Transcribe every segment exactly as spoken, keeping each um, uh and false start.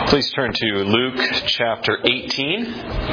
Please turn to Luke chapter eighteen.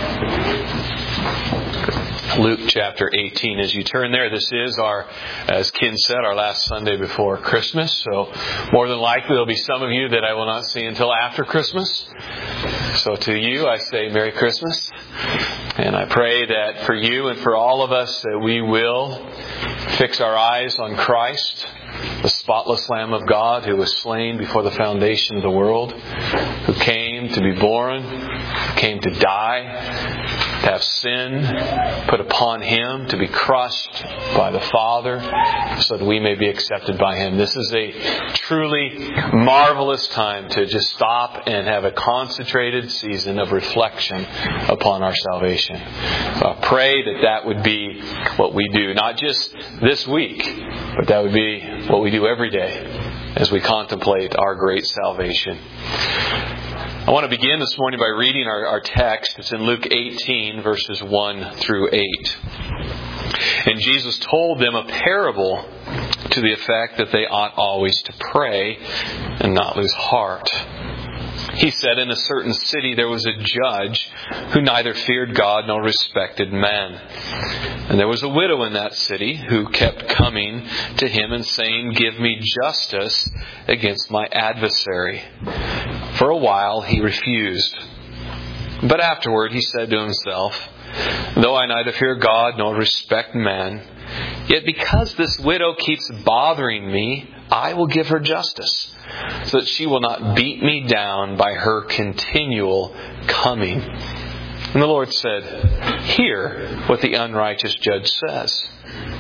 Luke chapter eighteen. As you turn there, this is our, as Ken said, our last Sunday before Christmas. So more than likely there'll be some of you that I will not see until after Christmas. So to you I say Merry Christmas. And I pray that for you and for all of us that we will fix our eyes on Christ, the spotless Lamb of God who was slain before the foundation of the world, who came to be born, who came to die, to have sin put upon Him, to be crushed by the Father, so that we may be accepted by Him. This is a truly marvelous time to just stop and have a concentrated season of reflection upon our salvation. So I pray that that would be what we do, not just this week, but that would be what we do every day as we contemplate our great salvation. I want to begin this morning by reading our, our text. It's in Luke eighteen, verses one through eight. And Jesus told them a parable to the effect that they ought always to pray and not lose heart. He said, in a certain city there was a judge who neither feared God nor respected man. And there was a widow in that city who kept coming to him and saying, "Give me justice against my adversary." For a while he refused. But afterward he said to himself, "Though I neither fear God nor respect man, yet because this widow keeps bothering me, I will give her justice, so that she will not beat me down by her continual coming." And the Lord said, "Hear what the unrighteous judge says.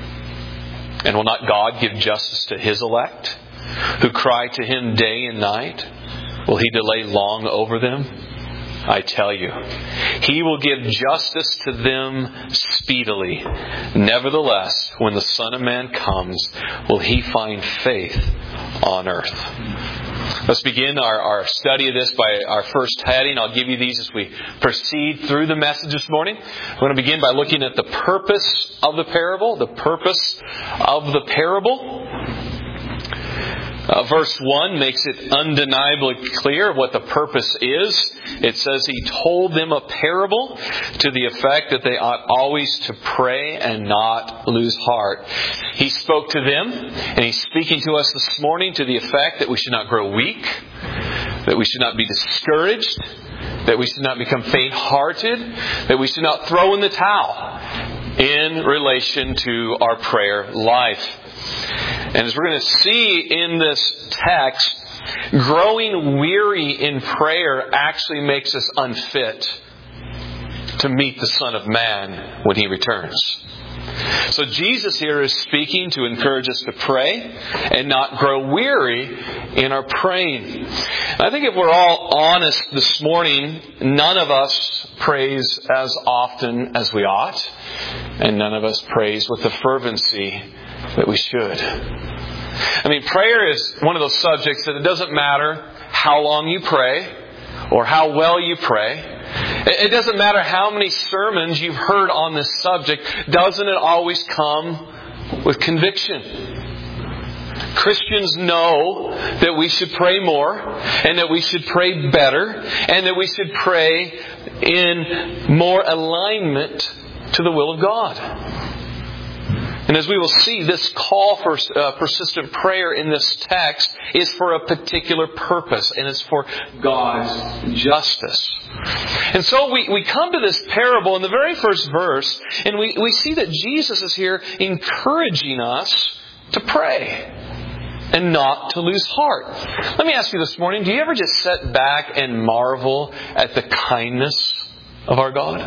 And will not God give justice to His elect, who cry to Him day and night? Will He delay long over them? I tell you, He will give justice to them speedily. Nevertheless, when the Son of Man comes, will He find faith on earth?" Let's begin our, our study of this by our first heading. I'll give you these as we proceed through the message this morning. We're going to begin by looking at the purpose of the parable. The purpose of the parable. Uh, verse one makes it undeniably clear what the purpose is. It says He told them a parable to the effect that they ought always to pray and not lose heart. He spoke to them, and He's speaking to us this morning to the effect that we should not grow weak, that we should not be discouraged, that we should not become faint-hearted, that we should not throw in the towel in relation to our prayer life. And as we're going to see in this text, growing weary in prayer actually makes us unfit to meet the Son of Man when He returns. So Jesus here is speaking to encourage us to pray and not grow weary in our praying. I think if we're all honest this morning, none of us prays as often as we ought, and none of us prays with the fervency that we should. I mean, prayer is one of those subjects that it doesn't matter how long you pray or how well you pray. It doesn't matter how many sermons you've heard on this subject. Doesn't it always come with conviction? Christians know that we should pray more and that we should pray better and that we should pray in more alignment to the will of God. And as we will see, this call for uh, persistent prayer in this text is for a particular purpose, and it's for God's justice. And so we, we come to this parable in the very first verse, and we, we see that Jesus is here encouraging us to pray and not to lose heart. Let me ask you this morning, do you ever just sit back and marvel at the kindness of our God?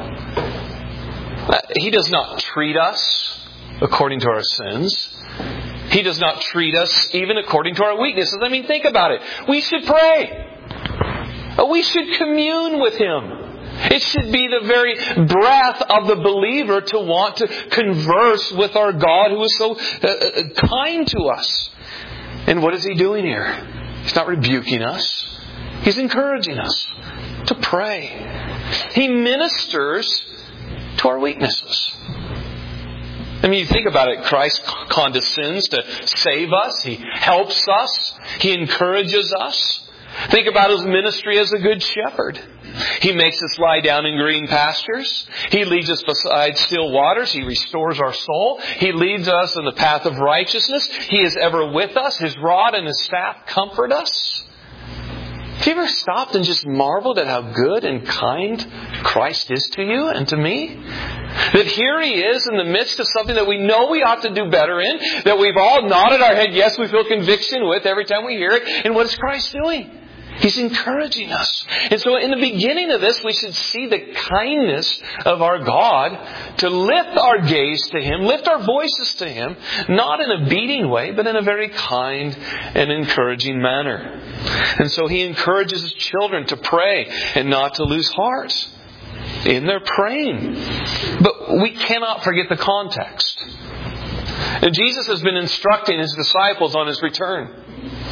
He does not treat us according to our sins. He does not treat us even according to our weaknesses. I mean, think about it. We should pray. We should commune with Him. It should be the very breath of the believer to want to converse with our God who is so uh, kind to us. And what is He doing here? He's not rebuking us. He's encouraging us to pray. He ministers to our weaknesses. I mean, you think about it, Christ condescends to save us. He helps us. He encourages us. Think about His ministry as a good shepherd. He makes us lie down in green pastures. He leads us beside still waters. He restores our soul. He leads us in the path of righteousness. He is ever with us. His rod and His staff comfort us. Have you ever stopped and just marveled at how good and kind Christ is to you and to me? That here He is in the midst of something that we know we ought to do better in, that we've all nodded our head, yes, we feel conviction with every time we hear it. And what is Christ doing? He's encouraging us. And so in the beginning of this, we should see the kindness of our God to lift our gaze to Him, lift our voices to Him, not in a beating way, but in a very kind and encouraging manner. And so He encourages His children to pray and not to lose heart in their praying. But we cannot forget the context. And Jesus has been instructing His disciples on His return.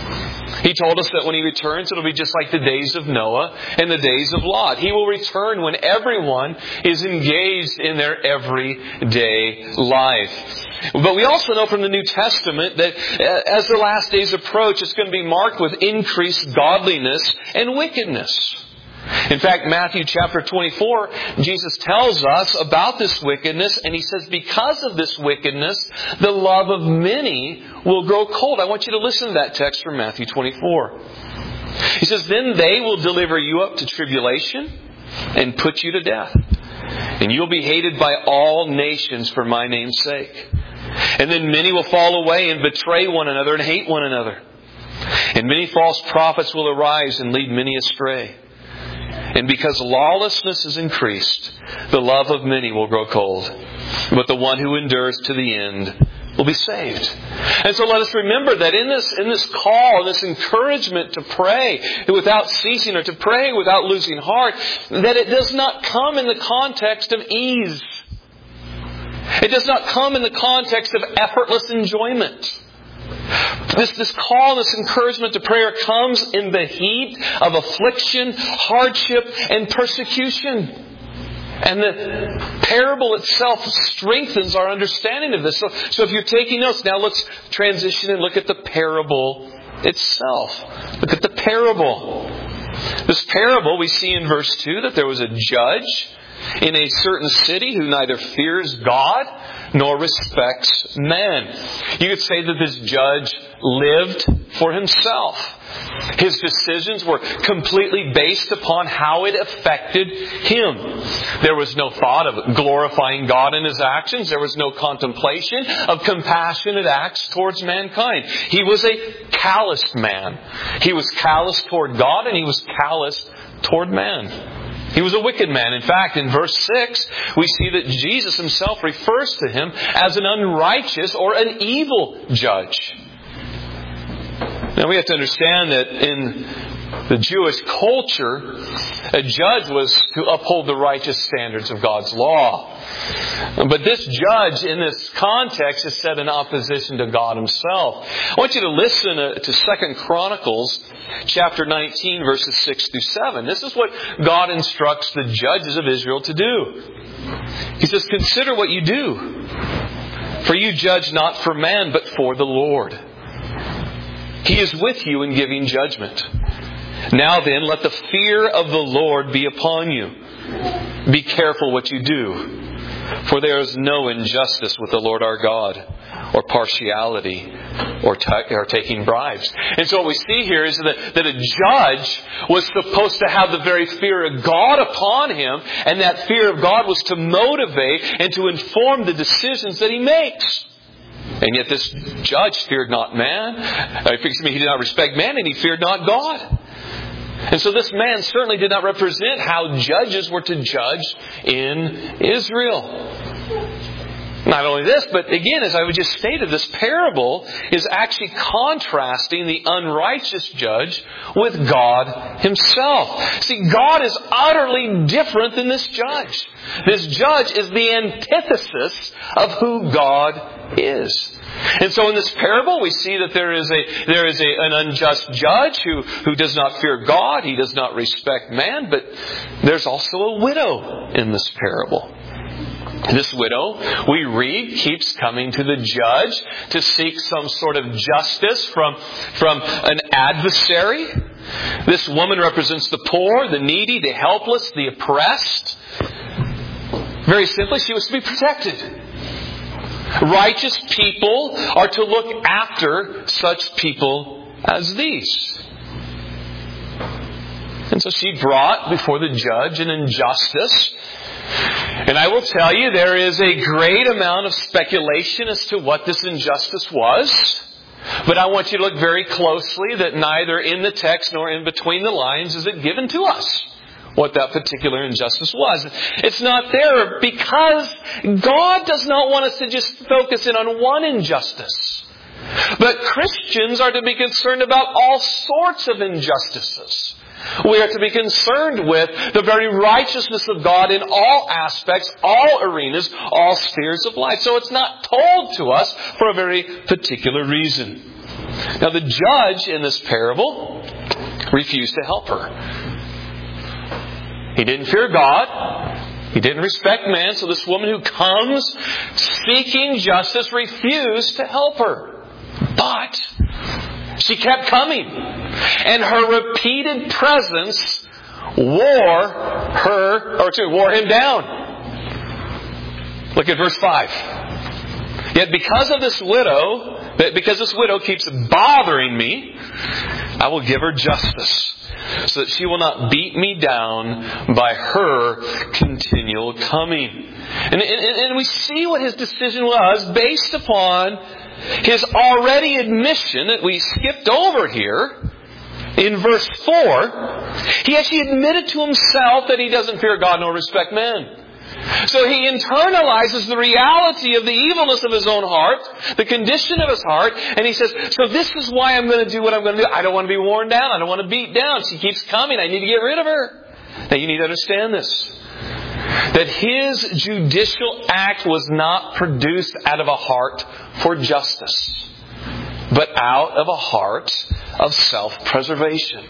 He told us that when He returns, it'll be just like the days of Noah and the days of Lot. He will return when everyone is engaged in their everyday life. But we also know from the New Testament that as the last days approach, it's going to be marked with increased godliness and wickedness. In fact, Matthew chapter twenty-four, Jesus tells us about this wickedness, and He says, because of this wickedness, the love of many will grow cold. I want you to listen to that text from Matthew twenty-four. He says, then they will deliver you up to tribulation and put you to death. And you'll be hated by all nations for my name's sake. And then many will fall away and betray one another and hate one another. And many false prophets will arise and lead many astray. And because lawlessness is increased, the love of many will grow cold. But the one who endures to the end will be saved. And so let us remember that in this, in this call, this encouragement to pray without ceasing or to pray without losing heart, that it does not come in the context of ease. It does not come in the context of effortless enjoyment. This, this call, this encouragement to prayer comes in the heat of affliction, hardship, and persecution. And the parable itself strengthens our understanding of this. So, so if you're taking notes, now let's transition and look at the parable itself. Look at the parable. This parable, we see in verse two that there was a judge in a certain city who neither fears God nor respects man. You could say that this judge lived for himself. His decisions were completely based upon how it affected him. There was no thought of glorifying God in his actions. There was no contemplation of compassionate acts towards mankind. He was a calloused man. He was callous toward God and he was callous toward man. He was a wicked man. In fact, in verse six, we see that Jesus Himself refers to him as an unrighteous or an evil judge. Now we have to understand that in the Jewish culture, a judge was to uphold the righteous standards of God's law. But this judge in this context is set in opposition to God Himself. I want you to listen to Second Chronicles chapter nineteen, verses six through seven. This is what God instructs the judges of Israel to do. He says, consider what you do, for you judge not for man, but for the Lord. He is with you in giving judgment. Now then, let the fear of the Lord be upon you. Be careful what you do, for there is no injustice with the Lord our God, or partiality, or, t- or taking bribes. And so what we see here is that, that a judge was supposed to have the very fear of God upon him, and that fear of God was to motivate and to inform the decisions that he makes. And yet this judge feared not man. Uh, excuse me, he did not respect man, and he feared not God. And so this man certainly did not represent how judges were to judge in Israel. Not only this, but again, as I just stated, this parable is actually contrasting the unrighteous judge with God Himself. See, God is utterly different than this judge. This judge is the antithesis of who God is. And so in this parable, we see that there is a there is a, an unjust judge who, who does not fear God. He does not respect man. But there's also a widow in this parable. This widow, we read, keeps coming to the judge to seek some sort of justice from, from an adversary. This woman represents the poor, the needy, the helpless, the oppressed. Very simply, she was to be protected. Righteous people are to look after such people as these. And so she brought before the judge an injustice. And I will tell you, there is a great amount of speculation as to what this injustice was. But I want you to look very closely that neither in the text nor in between the lines is it given to us what that particular injustice was. It's not there because God does not want us to just focus in on one injustice. But Christians are to be concerned about all sorts of injustices. We are to be concerned with the very righteousness of God in all aspects, all arenas, all spheres of life. So it's not told to us for a very particular reason. Now the judge in this parable refused to help her. He didn't fear God. He didn't respect man. So this woman who comes seeking justice refused to help her. But she kept coming. And her repeated presence wore her, or excuse me, wore him down. Look at verse five. Yet because of this widow, because this widow keeps bothering me, I will give her justice, so that she will not beat me down by her continual coming. And, and, and we see what his decision was based upon his already admission that we skipped over here. In verse four, he actually admitted to himself that he doesn't fear God nor respect men. So he internalizes the reality of the evilness of his own heart, the condition of his heart, and he says, so this is why I'm going to do what I'm going to do. I don't want to be worn down. I don't want to beat down. She keeps coming. I need to get rid of her. Now you need to understand this. That his judicial act was not produced out of a heart for justice, but out of a heart of self-preservation.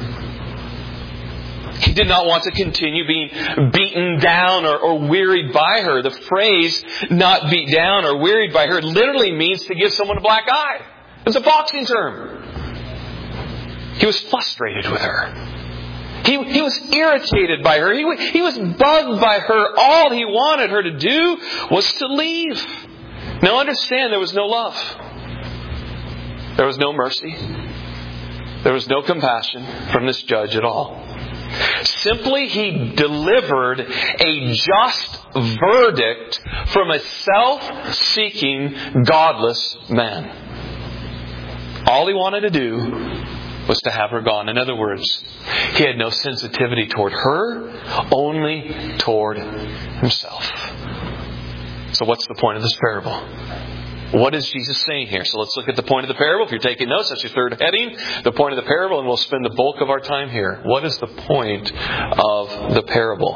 He did not want to continue being beaten down or, or wearied by her. The phrase, not beat down or wearied by her, literally means to give someone a black eye. It's a boxing term. He was frustrated with her. He, he was irritated by her. He, he was bugged by her. All he wanted her to do was to leave. Now understand, there was no love. There was no mercy. There was no compassion from this judge at all. Simply, he delivered a just verdict from a self-seeking, godless man. All he wanted to do was to have her gone. In other words, he had no sensitivity toward her, only toward himself. So what's the point of this parable? What is Jesus saying here? So let's look at the point of the parable. If you're taking notes, that's your third heading. The point of the parable, and we'll spend the bulk of our time here. What is the point of the parable?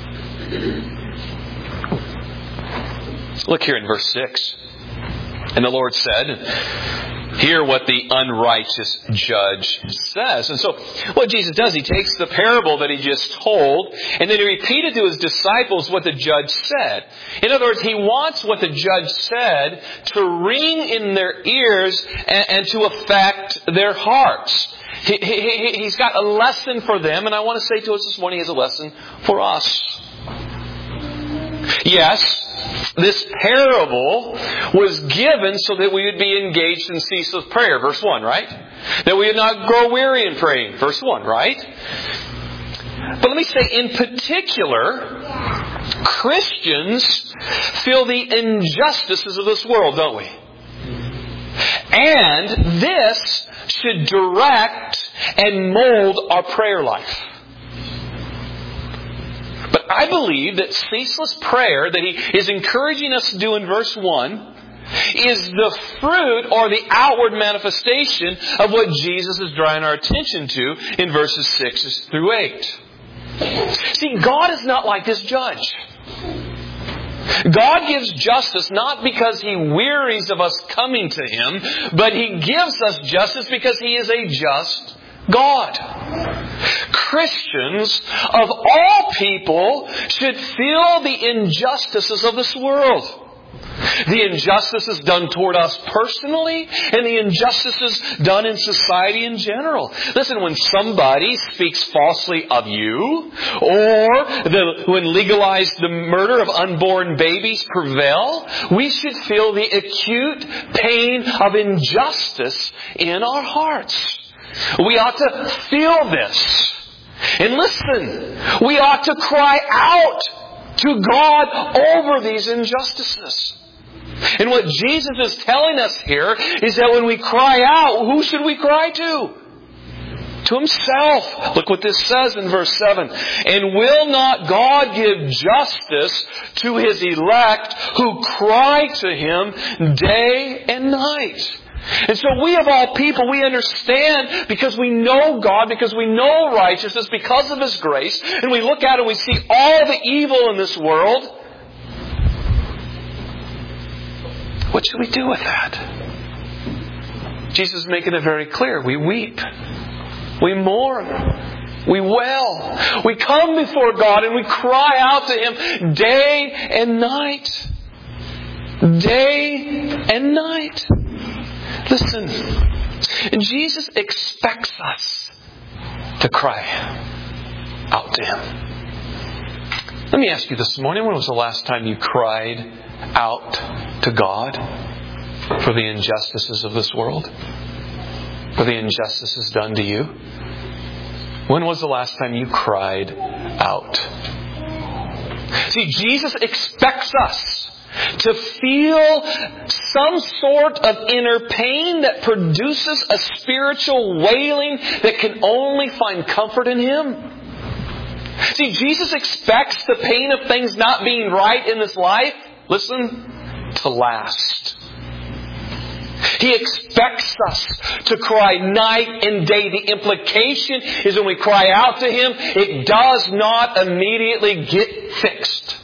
Look here in verse six. And the Lord said, hear what the unrighteous judge says. And so what Jesus does, he takes the parable that he just told, and then he repeated to his disciples what the judge said. In other words, he wants what the judge said to ring in their ears and, and to affect their hearts. He, he, he's got a lesson for them, and I want to say to us this morning, he has a lesson for us. Yes, this parable was given so that we would be engaged in ceaseless prayer. Verse one, right? That we would not grow weary in praying. Verse one, right? But let me say, in particular, Christians feel the injustices of this world, don't we? And this should direct and mold our prayer life. But I believe that ceaseless prayer that he is encouraging us to do in verse one is the fruit or the outward manifestation of what Jesus is drawing our attention to in verses six through eight. See, God is not like this judge. God gives justice not because He wearies of us coming to Him, but He gives us justice because He is a just God. Christians of all people should feel the injustices of this world. The injustices done toward us personally and the injustices done in society in general. Listen, when somebody speaks falsely of you, or the, when legalized the murder of unborn babies prevail, we should feel the acute pain of injustice in our hearts. We ought to feel this. And listen, we ought to cry out to God over these injustices. And what Jesus is telling us here is that when we cry out, who should we cry to? To Himself. Look what this says in verse seven. And will not God give justice to His elect who cry to Him day and night? And so we of all people, we understand because we know God, because we know righteousness, because of His grace, and we look out and we see all the evil in this world. What should we do with that? Jesus is making it very clear. We weep. We mourn. We wail. We come before God and we cry out to Him day and night. Day and night. Listen, and Jesus expects us to cry out to Him. Let me ask you this morning, when was the last time you cried out to God for the injustices of this world? For the injustices done to you? When was the last time you cried out? See, Jesus expects us to feel some sort of inner pain that produces a spiritual wailing that can only find comfort in Him. See, Jesus expects the pain of things not being right in this life, listen, to last. He expects us to cry night and day. The implication is when we cry out to Him, it does not immediately get fixed.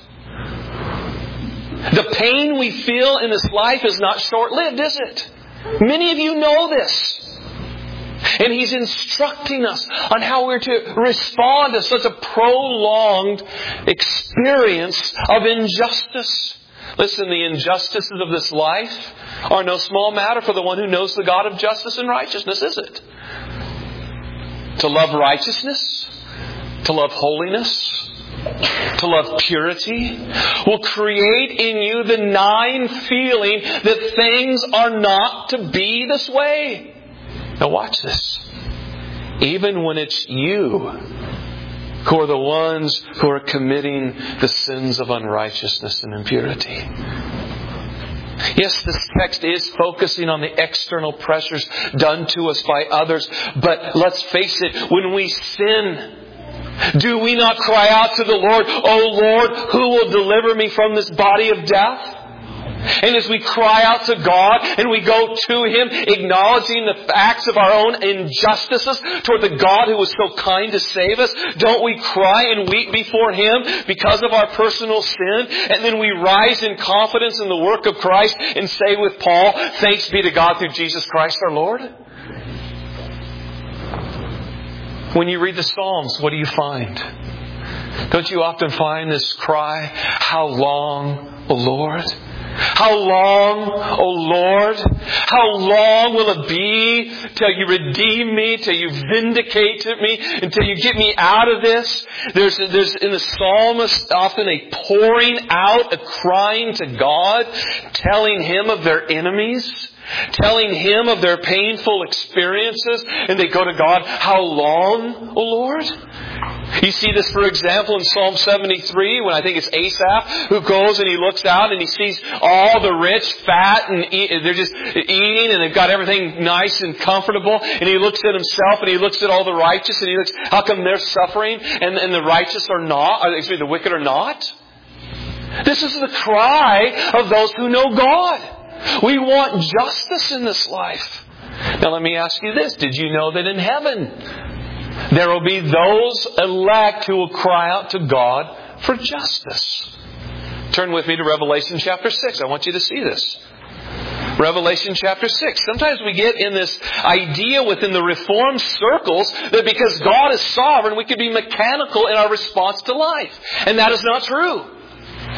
The pain we feel in this life is not short-lived, is it? Many of you know this. And He's instructing us on how we're to respond to such a prolonged experience of injustice. Listen, the injustices of this life are no small matter for the one who knows the God of justice and righteousness, is it? To love righteousness, to love holiness, to love purity, will create in you the gnawing feeling that things are not to be this way. Now watch this. Even when it's you who are the ones who are committing the sins of unrighteousness and impurity. Yes, this text is focusing on the external pressures done to us by others. But let's face it, when we sin, do we not cry out to the Lord, "O Lord, who will deliver me from this body of death?" And as we cry out to God and we go to Him, acknowledging the facts of our own injustices toward the God who was so kind to save us, don't we cry and weep before Him because of our personal sin? And then we rise in confidence in the work of Christ and say with Paul, "Thanks be to God through Jesus Christ our Lord." When you read the Psalms, what do you find? Don't you often find this cry, "How long, O Lord? How long, O Lord? How long will it be till you redeem me, till you vindicate me, until you get me out of this?" There's, there's in the psalmist often a pouring out, a crying to God, telling Him of their enemies, telling Him of their painful experiences, and they go to God, "How long, O Lord?" You see this, for example, in Psalm seventy-three, when I think it's Asaph who goes and he looks out and he sees all the rich, fat, and eat, they're just eating and they've got everything nice and comfortable. And he looks at himself and he looks at all the righteous and he looks, how come they're suffering and, and the righteous are not? Or, excuse me, the wicked are not? This is the cry of those who know God. We want justice in this life. Now let me ask you this. Did you know that in heaven there will be those elect who will cry out to God for justice? Turn with me to Revelation chapter six. I want you to see this. Revelation chapter six. Sometimes we get in this idea within the Reformed circles that because God is sovereign, we could be mechanical in our response to life. And that is not true.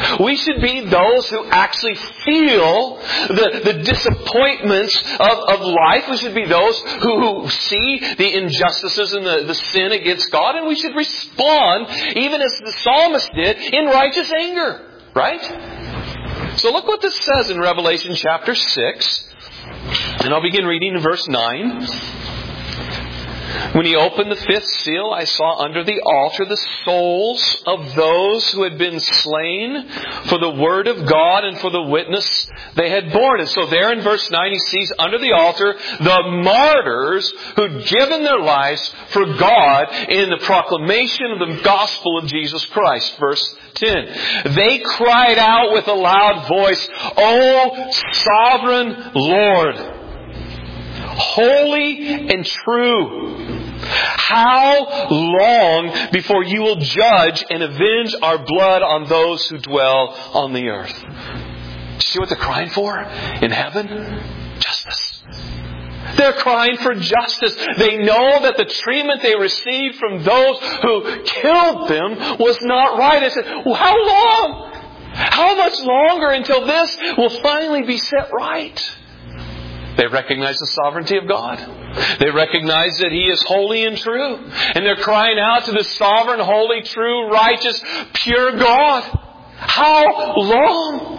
We should be those who actually feel the, the disappointments of, of life. We should be those who, who see the injustices and the, the sin against God. And we should respond, even as the psalmist did, in righteous anger. Right? So look what this says in Revelation chapter six. And I'll begin reading in verse nine. When he opened the fifth seal, I saw under the altar the souls of those who had been slain for the word of God and for the witness they had borne. And so there in verse nine he sees under the altar the martyrs who'd given their lives for God in the proclamation of the gospel of Jesus Christ. Verse ten. They cried out with a loud voice, "O sovereign Lord, holy and true, how long before you will judge and avenge our blood on those who dwell on the earth?" See what they're crying for in heaven? Justice. They're crying for justice. They know that the treatment they received from those who killed them was not right. They said, well, how long? How much longer until this will finally be set right? They recognize the sovereignty of God. They recognize that He is holy and true. And they're crying out to the sovereign, holy, true, righteous, pure God. How long?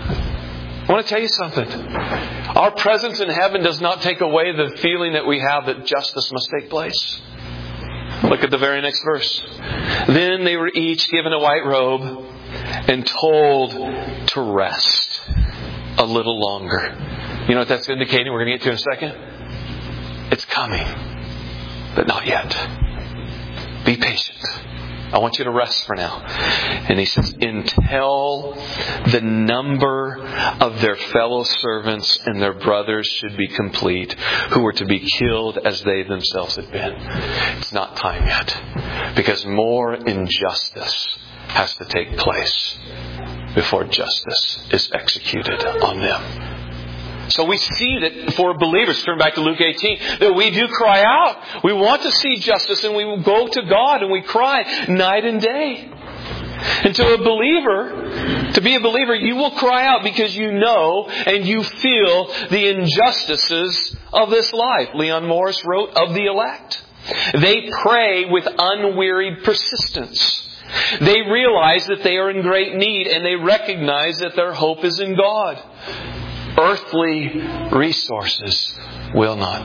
I want to tell you something. Our presence in heaven does not take away the feeling that we have that justice must take place. Look at the very next verse. Then they were each given a white robe and told to rest a little longer. You know what that's indicating? We're going to get to in a second. It's coming, but not yet. Be patient. I want you to rest for now. And he says, until the number of their fellow servants and their brothers should be complete, who were to be killed as they themselves had been. It's not time yet. Because more injustice has to take place before justice is executed on them. So we see that for believers, turn back to Luke eighteen, that we do cry out. We want to see justice and we will go to God and we cry night and day. And to a believer, to be a believer, you will cry out because you know and you feel the injustices of this life. Leon Morris wrote of the elect. They pray with unwearied persistence. They realize that they are in great need and they recognize that their hope is in God. Earthly resources will not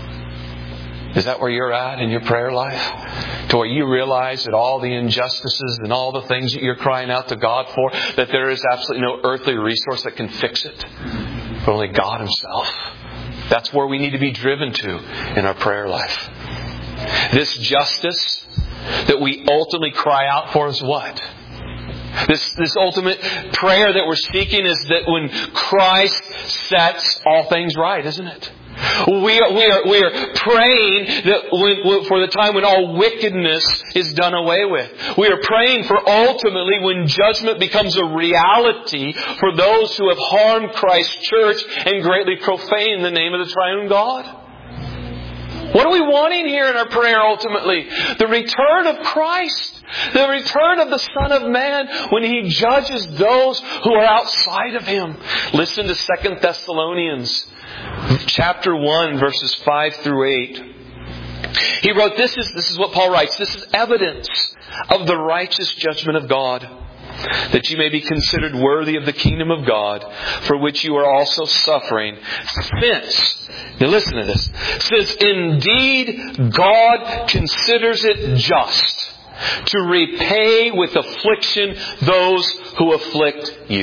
do. Is that where you're at in your prayer life? To where you realize that all the injustices and all the things that you're crying out to God for, that there is absolutely no earthly resource that can fix it, but only God Himself. That's where we need to be driven to in our prayer life. This justice that we ultimately cry out for is what? This, this ultimate prayer that we're seeking is that when Christ sets all things right, isn't it? We are, we are, we are praying that when, for the time when all wickedness is done away with. We are praying for ultimately when judgment becomes a reality for those who have harmed Christ's church and greatly profaned the name of the triune God. What are we wanting here in our prayer ultimately? The return of Christ. The return of the Son of Man when He judges those who are outside of Him. Listen to Second Thessalonians chapter one verses five through eight. He wrote, this is, this is what Paul writes. This is evidence of the righteous judgment of God, that you may be considered worthy of the kingdom of God, for which you are also suffering. Since, now listen to this, since indeed God considers it just to repay with affliction those who afflict you.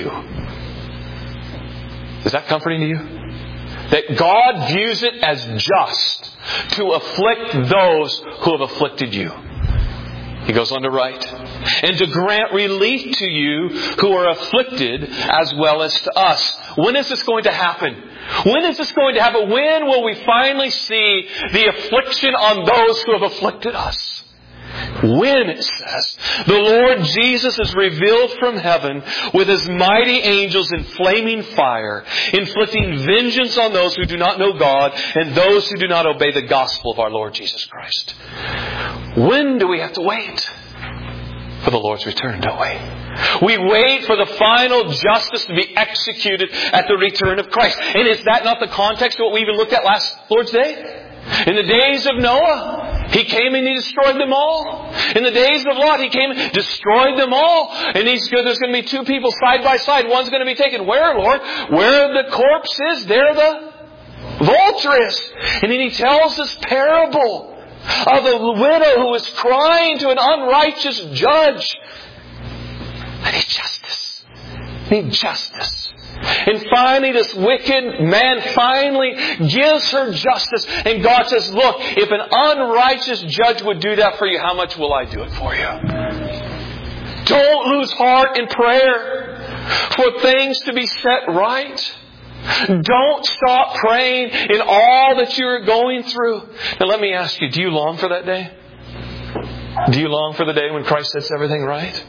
Is that comforting to you? That God views it as just to afflict those who have afflicted you. He goes on to write, and to grant relief to you who are afflicted as well as to us. When is this going to happen? When is this going to happen? When will we finally see the affliction on those who have afflicted us? When, it says, the Lord Jesus is revealed from heaven with His mighty angels in flaming fire, inflicting vengeance on those who do not know God and those who do not obey the gospel of our Lord Jesus Christ. When do we have to wait? For the Lord's return, don't we? We wait for the final justice to be executed at the return of Christ. And is that not the context of what we even looked at last Lord's Day? In the days of Noah, He came and He destroyed them all. In the days of Lot, He came and destroyed them all. And he's, there's going to be two people side by side. One's going to be taken. Where, Lord? Where the corpse is, there the vulture is. And then He tells this parable of the widow who was crying to an unrighteous judge. I need justice. I need justice. And finally, this wicked man finally gives her justice. And God says, look, if an unrighteous judge would do that for you, how much will I do it for you? Don't lose heart in prayer for things to be set right. Don't stop praying in all that you're going through. Now let me ask you, do you long for that day? Do you long for the day when Christ sets everything right?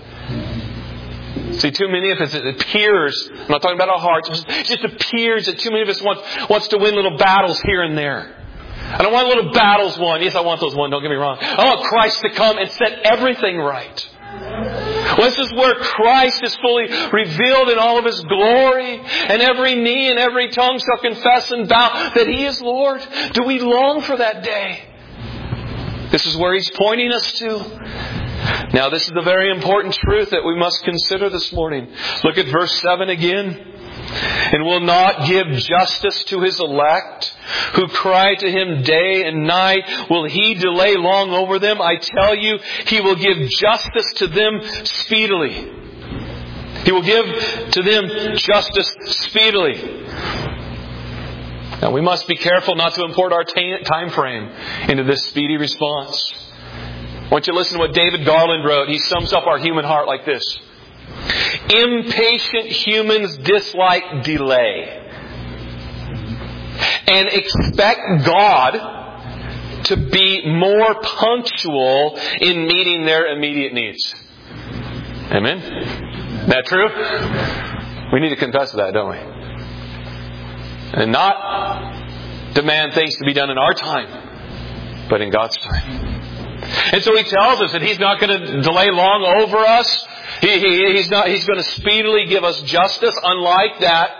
See, too many of us, it appears, I'm not talking about our hearts, it just appears that too many of us want wants to win little battles here and there. I don't want little battles won. Yes, I want those won, don't get me wrong. I want Christ to come and set everything right. Well, this is where Christ is fully revealed in all of His glory, and every knee and every tongue shall confess and bow that He is Lord. Do we long for that day? This is where He's pointing us to. Now, this is a very important truth that we must consider this morning. Look at verse seven again. And will not give justice to His elect, who cry to Him day and night. Will He delay long over them? I tell you, He will give justice to them speedily. He will give to them justice speedily. Now, we must be careful not to import our time frame into this speedy response. I want you to listen to what David Garland wrote. He sums up our human heart like this. Impatient humans dislike delay and expect God to be more punctual in meeting their immediate needs. Amen? Is that true? We need to confess that, don't we? And not demand things to be done in our time, but in God's time. And so He tells us that He's not going to delay long over us. He, he, he's not. He's going to speedily give us justice, unlike that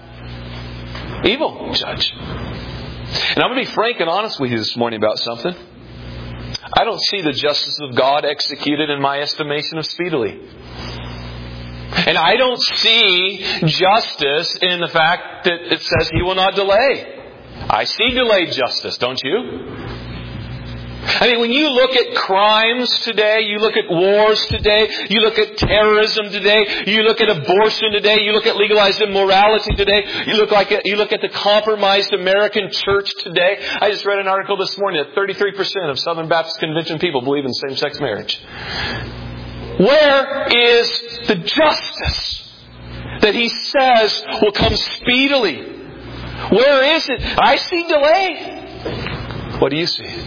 evil judge. And I'm going to be frank and honest with you this morning about something. I don't see the justice of God executed in my estimation of speedily. And I don't see justice in the fact that it says He will not delay. I see delayed justice, don't you? I mean, when you look at crimes today, you look at wars today, you look at terrorism today, you look at abortion today, you look at legalized immorality today, you look like you look at the compromised American church today. I just read an article this morning that thirty-three percent of Southern Baptist Convention people believe in same-sex marriage. Where is the justice that He says will come speedily? Where is it? I see delay. What do you see?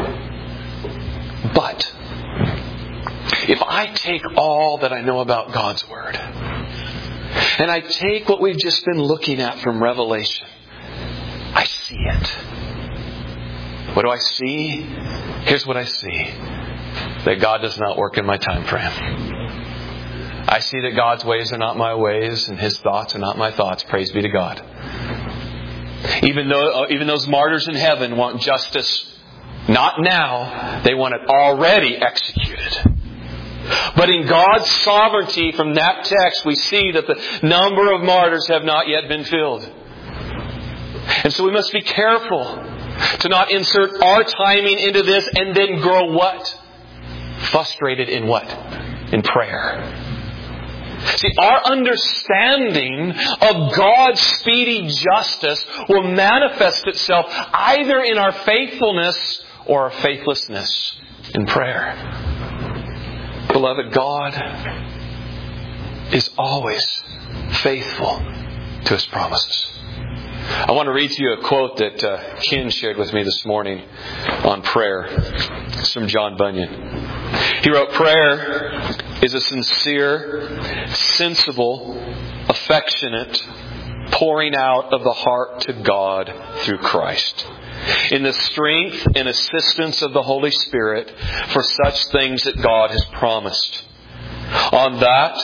But if I take all that I know about God's Word and I take what we've just been looking at from Revelation, I see it. What do I see? Here's what I see. That God does not work in my time frame. I see that God's ways are not my ways and His thoughts are not my thoughts. Praise be to God. Even though, even those martyrs in heaven want justice not now, they want it already executed. But in God's sovereignty, from that text, we see that the number of martyrs have not yet been filled. And so we must be careful to not insert our timing into this and then grow what? Frustrated in what? In prayer. See, our understanding of God's speedy justice will manifest itself either in our faithfulness or our faithlessness in prayer. Beloved, God is always faithful to His promises. I want to read to you a quote that uh, Ken shared with me this morning on prayer. It's from John Bunyan. He wrote, "Prayer is a sincere, sensible, affectionate pouring out of the heart to God through Christ, in the strength and assistance of the Holy Spirit for such things that God has promised. On that,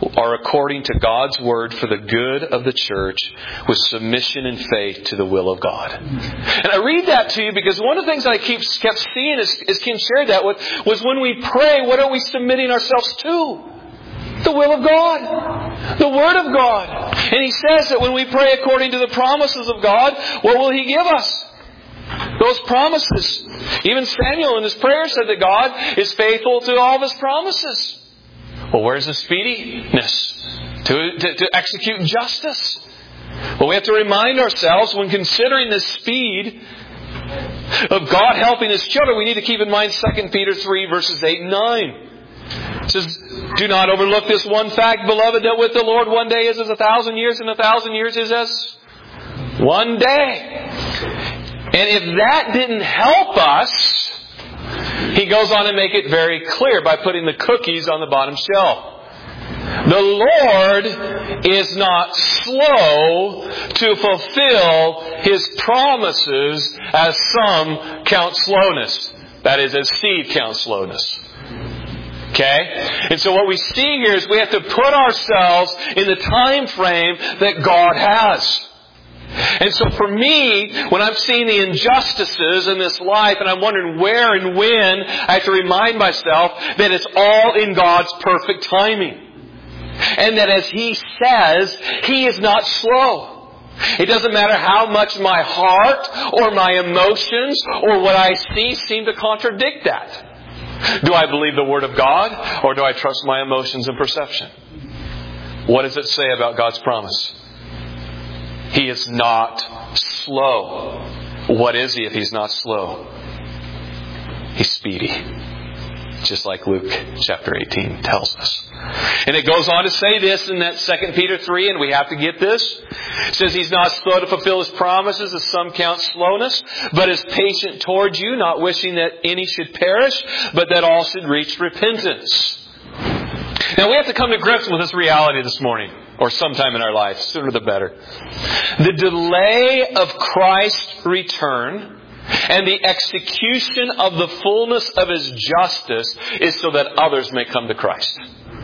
are according to God's word for the good of the church with submission and faith to the will of God. And I read that to you because one of the things I keep kept seeing as, as Kim shared that with was when we pray, what are we submitting ourselves to? The will of God. The Word of God. And He says that when we pray according to the promises of God, what will He give us? Those promises. Even Samuel in his prayer said that God is faithful to all of His promises. Well, where's the speediness to, to, to execute justice? Well, we have to remind ourselves when considering the speed of God helping His children, we need to keep in mind Second Peter three, verses eight and nine. It says, do not overlook this one fact, beloved, that with the Lord one day is as a thousand years, and a thousand years is as one day. And if that didn't help us, He goes on to make it very clear by putting the cookies on the bottom shelf. The Lord is not slow to fulfill His promises, as some count slowness. That is, as Steve counts slowness. Okay? And so what we see here is we have to put ourselves in the time frame that God has. And so for me, when I'm seeing the injustices in this life and I'm wondering where and when, I have to remind myself that it's all in God's perfect timing. And that as He says, He is not slow. It doesn't matter how much my heart or my emotions or what I see seem to contradict that. Do I believe the Word of God, or do I trust my emotions and perception? What does it say about God's promise? He is not slow. What is He if He's not slow? He's speedy. Just like Luke chapter eighteen tells us. And it goes on to say this in that Second Peter three, and we have to get this. It says He's not slow to fulfill His promises, as some count slowness, but is patient towards you, not wishing that any should perish, but that all should reach repentance. Now we have to come to grips with this reality this morning, or sometime in our life, sooner the better. The delay of Christ's return and the execution of the fullness of His justice is so that others may come to Christ.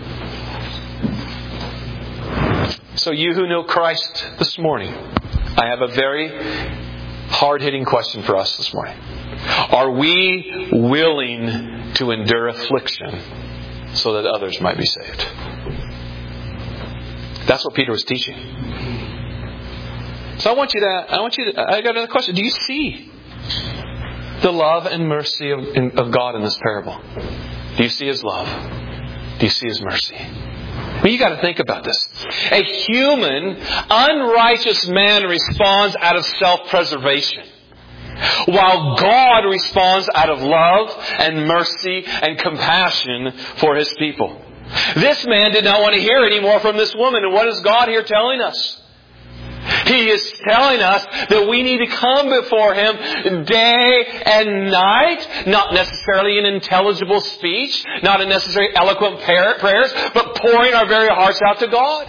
So you who know Christ this morning, I have a very hard-hitting question for us this morning. Are we willing to endure affliction so that others might be saved? That's what Peter was teaching. So I want you to, I want you to, I got another question. Do you see the love and mercy of, of God in this parable? Do you see His love? Do you see His mercy? I mean, you got to think about this. A human, unrighteous man responds out of self-preservation, while God responds out of love and mercy and compassion for His people. This man did not want to hear any more from this woman. And what is God here telling us? He is telling us that we need to come before Him day and night, not necessarily in intelligible speech, not in necessarily eloquent prayers, but pouring our very hearts out to God.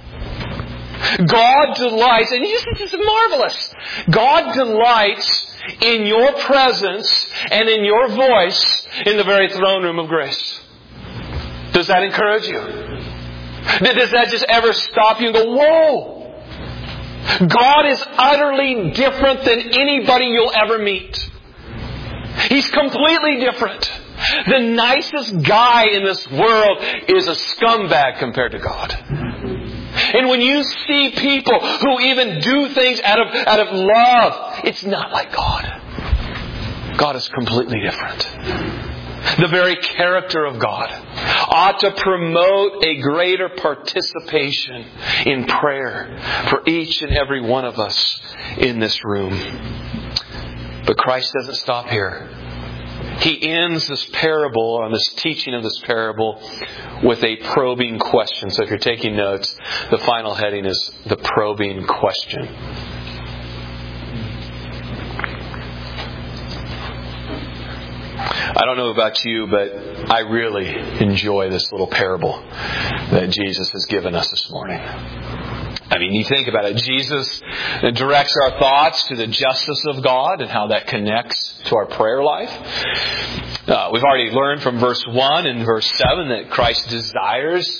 God delights, and this is marvelous. God delights in your presence and in your voice in the very throne room of grace. Does that encourage you? Does that just ever stop you and go, whoa! God is utterly different than anybody you'll ever meet. He's completely different. The nicest guy in this world is a scumbag compared to God. And when you see people who even do things out of, out of love, it's not like God. God is completely different. The very character of God ought to promote a greater participation in prayer for each and every one of us in this room. But Christ doesn't stop here. He ends this parable, or this teaching of this parable, with a probing question. So if you're taking notes, the final heading is the probing question. I don't know about you, but I really enjoy this little parable that Jesus has given us this morning. I mean, you think about it. Jesus directs our thoughts to the justice of God and how that connects to our prayer life. Uh, we've already learned from verse one and verse seven that Christ desires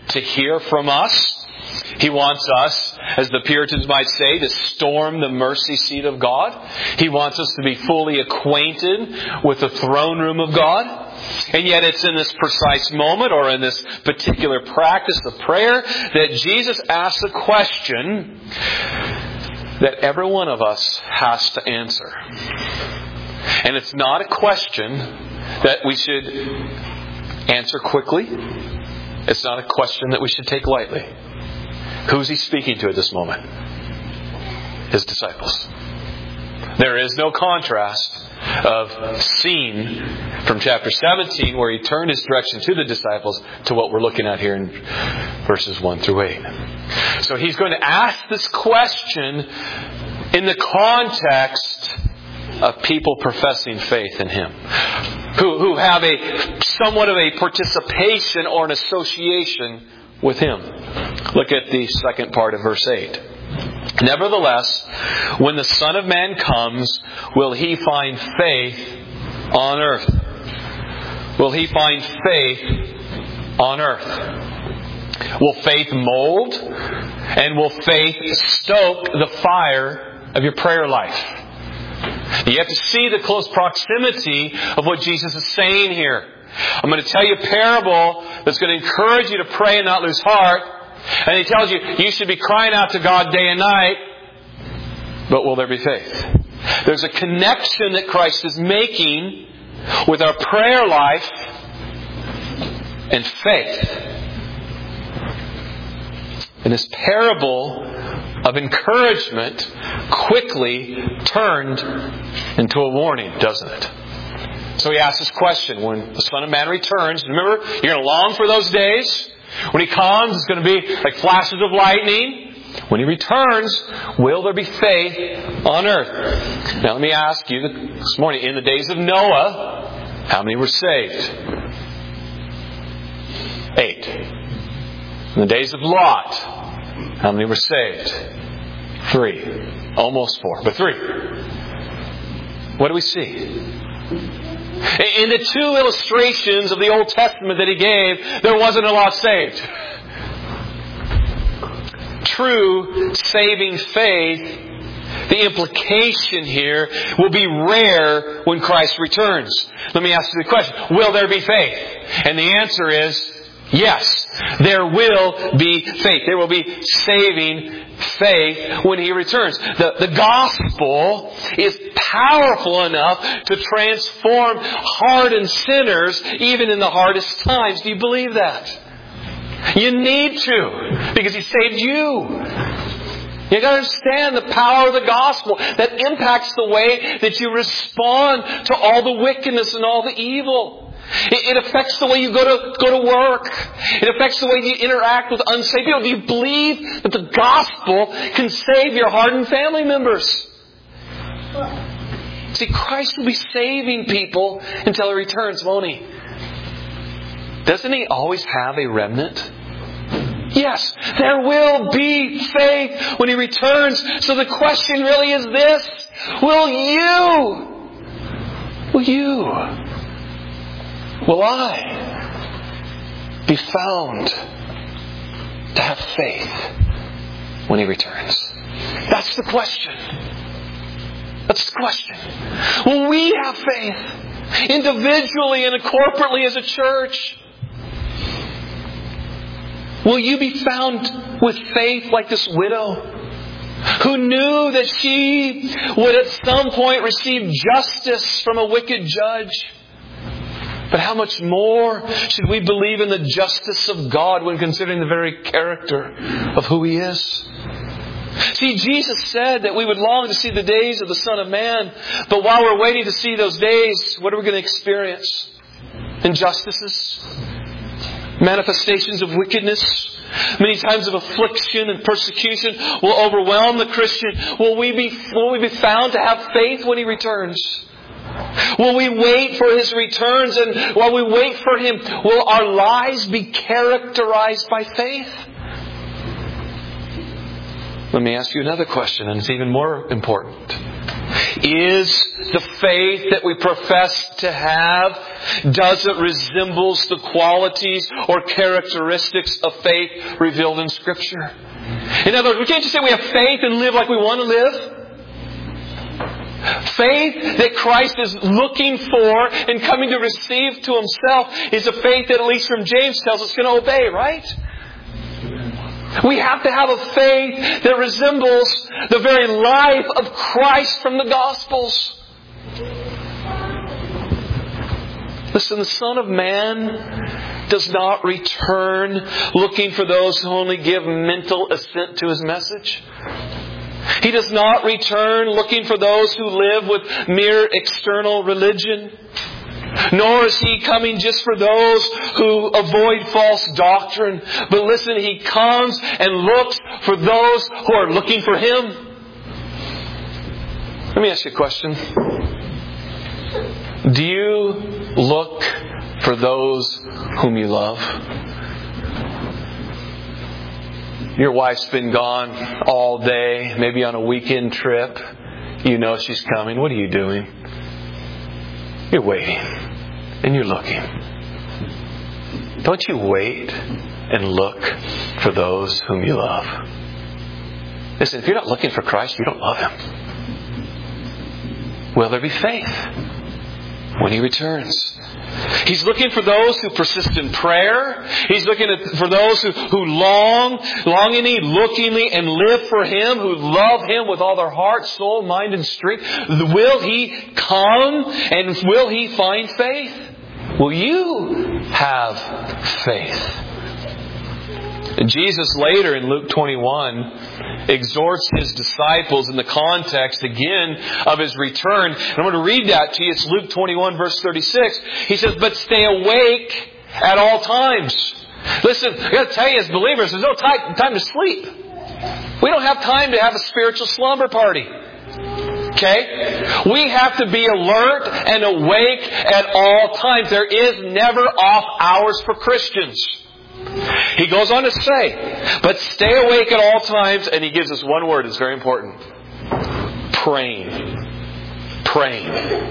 to hear from us. He wants us, as the Puritans might say, to storm the mercy seat of God. He wants us to be fully acquainted with the throne room of God. And yet it's in this precise moment, or in this particular practice of prayer, that Jesus asks a question that every one of us has to answer. And it's not a question that we should answer quickly. It's not a question that we should take lightly. Who's He speaking to at this moment? His disciples. There is no contrast of scene from chapter seventeen, where He turned His direction to the disciples, to what we're looking at here in verses one through eight. So He's going to ask this question in the context of people professing faith in Him, who, who have a somewhat of a participation or an association with Him. Look at the second part of verse eight. Nevertheless, when the Son of Man comes, will He find faith on earth? Will He find faith on earth? Will faith mold? And will faith stoke the fire of your prayer life? You have to see the close proximity of what Jesus is saying here. I'm going to tell you a parable that's going to encourage you to pray and not lose heart. And He tells you, you should be crying out to God day and night. But will there be faith? There's a connection that Christ is making with our prayer life and faith. And this parable of encouragement quickly turned into a warning, doesn't it? So He asks this question, when the Son of Man returns, remember, you're going to long for those days. When He comes, it's going to be like flashes of lightning. When He returns, will there be faith on earth? Now let me ask you this morning, in the days of Noah, how many were saved? Eight. In the days of Lot, how many were saved? Three. Almost four, but three. What do we see? In the two illustrations of the Old Testament that He gave, there wasn't a lot saved. True saving faith, the implication here, will be rare when Christ returns. Let me ask you the question, will there be faith? And the answer is yes, there will be faith. There will be saving faith when He returns. The, the gospel is powerful enough to transform hardened sinners even in the hardest times. Do you believe that? You need to, because He saved you. You got to understand the power of the gospel that impacts the way that you respond to all the wickedness and all the evil. It affects the way you go to go to work. It affects the way you interact with unsaved people. Do you believe that the gospel can save your hardened family members? See, Christ will be saving people until He returns, won't He? Doesn't He always have a remnant? Yes, there will be faith when He returns. So the question really is this: will you? Will you? Will I be found to have faith when He returns? That's the question. That's the question. Will we have faith individually and corporately as a church? Will you be found with faith like this widow who knew that she would at some point receive justice from a wicked judge? But how much more should we believe in the justice of God when considering the very character of who He is? See, Jesus said that we would long to see the days of the Son of Man. But while we're waiting to see those days, what are we going to experience? Injustices? Manifestations of wickedness? Many times of affliction and persecution will overwhelm the Christian. Will we be, will we be found to have faith when He returns? Will we wait for His returns? And while we wait for Him, will our lives be characterized by faith? Let me ask you another question, and it's even more important. Is the faith that we profess to have, does it resemble the qualities or characteristics of faith revealed in Scripture? In other words, we can't just say we have faith and live like we want to live. Faith that Christ is looking for and coming to receive to Himself is a faith that, at least from James, tells us going to obey, right? We have to have a faith that resembles the very life of Christ from the Gospels. Listen, the Son of Man does not return looking for those who only give mental assent to His message. He does not return looking for those who live with mere external religion. Nor is He coming just for those who avoid false doctrine. But listen, He comes and looks for those who are looking for Him. Let me ask you a question. Do you look for those whom you love? Your wife's been gone all day, maybe on a weekend trip. You know she's coming. What are you doing? You're waiting. And you're looking. Don't you wait and look for those whom you love? Listen, if you're not looking for Christ, you don't love Him. Will there be faith when He returns? He's looking for those who persist in prayer. He's looking for those who, who long, longingly, lookingly, and live for Him, who love Him with all their heart, soul, mind, and strength. Will He come and will He find faith? Will you have faith? Jesus later in Luke twenty-one exhorts His disciples in the context again of His return. And I'm going to read that to you. It's Luke twenty-one verse thirty-six. He says, "But stay awake at all times." Listen, I've got to tell you as believers, there's no time, time to sleep. We don't have time to have a spiritual slumber party. Okay? We have to be alert and awake at all times. There is never off hours for Christians. He goes on to say, but stay awake at all times, and He gives us one word. It's very important. Praying. Praying.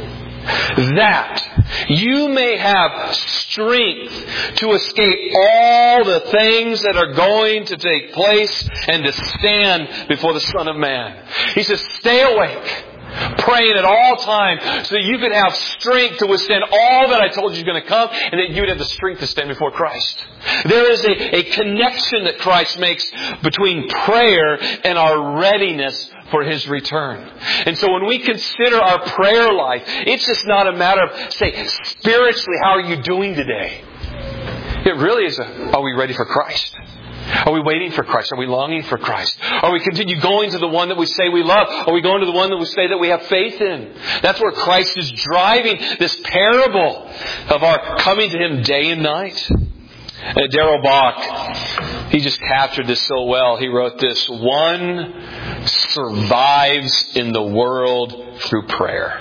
That you may have strength to escape all the things that are going to take place and to stand before the Son of Man. He says, stay awake. Praying at all times so that you can have strength to withstand all that I told you is going to come, and that you would have the strength to stand before Christ. There is a, a connection that Christ makes between prayer and our readiness for His return. And so when we consider our prayer life, it's just not a matter of, say, spiritually, how are you doing today? It really is a, are we ready for Christ? Are we waiting for Christ? Are we longing for Christ? Are we continue going to the one that we say we love? Are we going to the one that we say that we have faith in? That's where Christ is driving this parable of our coming to Him day and night. Uh, Darrell Bock, he just captured this so well. He wrote this: one survives in the world through prayer.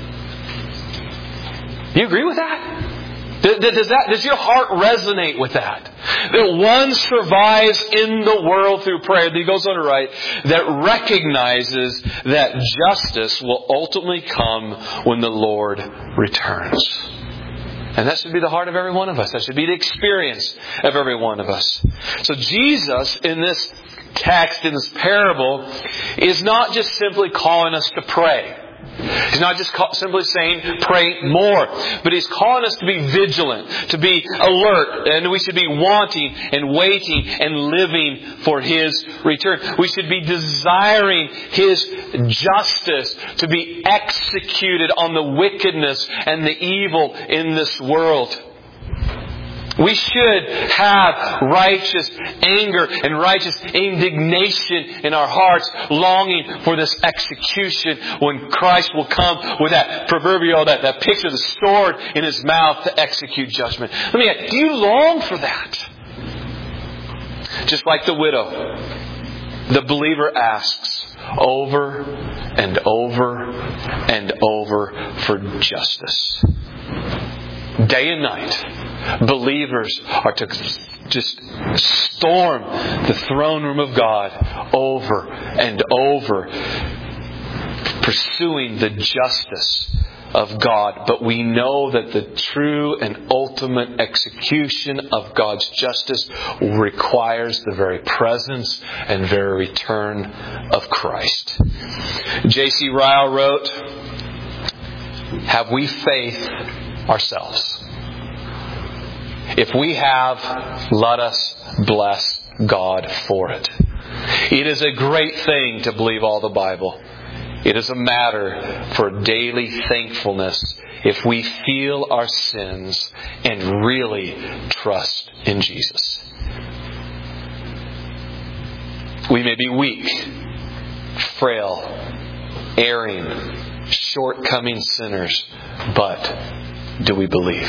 Do you agree with that? Does that, does your heart resonate with that? That one survives in the world through prayer. He goes on to write, that recognizes that justice will ultimately come when the Lord returns. And that should be the heart of every one of us. That should be the experience of every one of us. So Jesus, in this text, in this parable, is not just simply calling us to pray. He's not just simply saying, pray more. But He's calling us to be vigilant, to be alert. And we should be wanting and waiting and living for His return. We should be desiring His justice to be executed on the wickedness and the evil in this world. We should have righteous anger and righteous indignation in our hearts, longing for this execution when Christ will come with that proverbial, that, that picture of the sword in His mouth to execute judgment. Let me ask, do you long for that? Just like the widow, the believer asks over and over and over for justice. Day and night, believers are to just storm the throne room of God over and over, pursuing the justice of God, but we know that the true and ultimate execution of God's justice requires the very presence and very return of Christ. J C Ryle wrote, "Have we faith ourselves? If we have, let us bless God for it." It is a great thing to believe all the Bible. It is a matter for daily thankfulness if we feel our sins and really trust in Jesus. We may be weak, frail, erring, shortcoming sinners, but do we believe?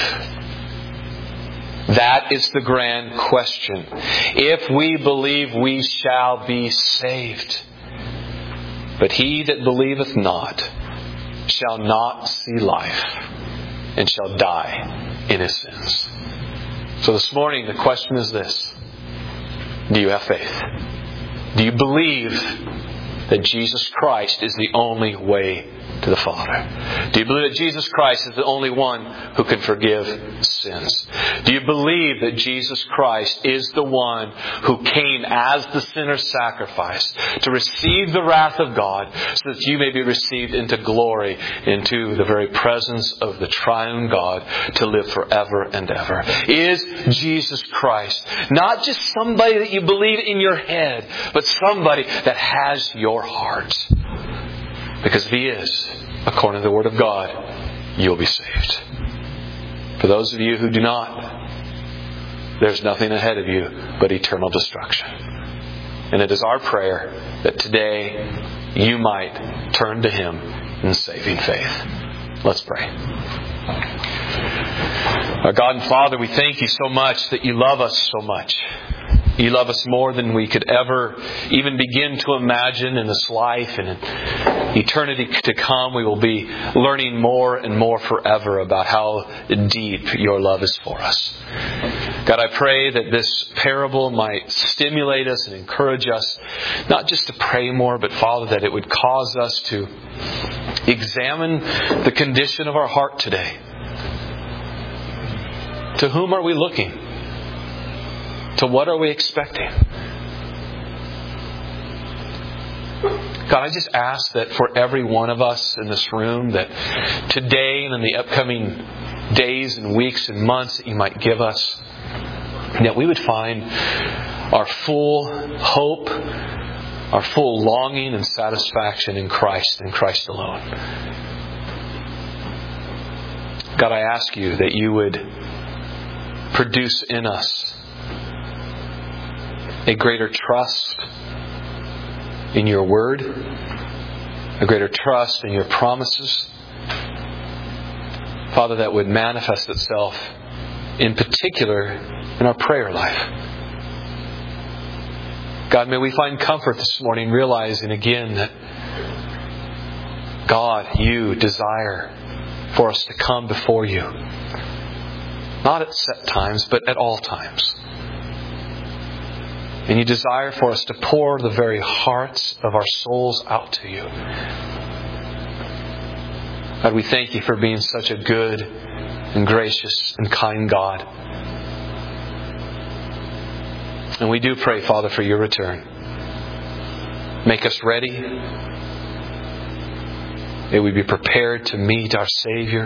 That is the grand question. If we believe, we shall be saved. But he that believeth not shall not see life, and shall die in his sins. So this morning the question is this: do you have faith? Do you believe that Jesus Christ is the only way to the Father? Do you believe that Jesus Christ is the only one who can forgive sins? Do you believe that Jesus Christ is the one who came as the sinner's sacrifice to receive the wrath of God so that you may be received into glory, into the very presence of the triune God to live forever and ever? Is Jesus Christ not just somebody that you believe in your head, but somebody that has your heart? Because if He is, according to the Word of God, you'll be saved. For those of you who do not, there's nothing ahead of you but eternal destruction. And it is our prayer that today you might turn to Him in saving faith. Let's pray. Our God and Father, we thank You so much that You love us so much. You love us more than we could ever even begin to imagine in this life, and in eternity to come we will be learning more and more forever about how deep Your love is for us. God, I pray that this parable might stimulate us and encourage us not just to pray more, but Father, that it would cause us to examine the condition of our heart today. To whom are we looking? To what are we expecting? God, I just ask that for every one of us in this room, that today and in the upcoming days and weeks and months that You might give us, that we would find our full hope, our full longing and satisfaction in Christ and Christ alone. God, I ask You that You would produce in us a greater trust in Your Word, a greater trust in Your promises, Father, that would manifest itself in particular in our prayer life. God, may we find comfort this morning realizing again that God, You desire for us to come before You, not at set times, but at all times. And You desire for us to pour the very hearts of our souls out to You. God, we thank You for being such a good and gracious and kind God. And we do pray, Father, for Your return. Make us ready. May we be prepared to meet our Savior.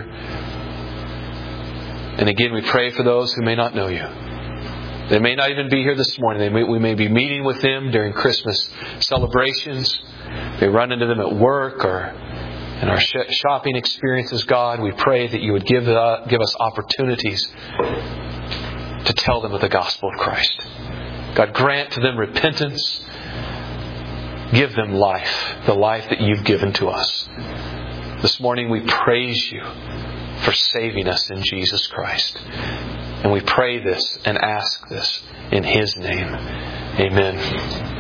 And again, we pray for those who may not know You. They may not even be here this morning. They may, we may be meeting with them during Christmas celebrations. We run into them at work or in our sh- shopping experiences. God, we pray that You would give, uh, give us opportunities to tell them of the gospel of Christ. God, grant to them repentance. Give them life, the life that You've given to us. This morning we praise You for saving us in Jesus Christ. And we pray this and ask this in His name. Amen.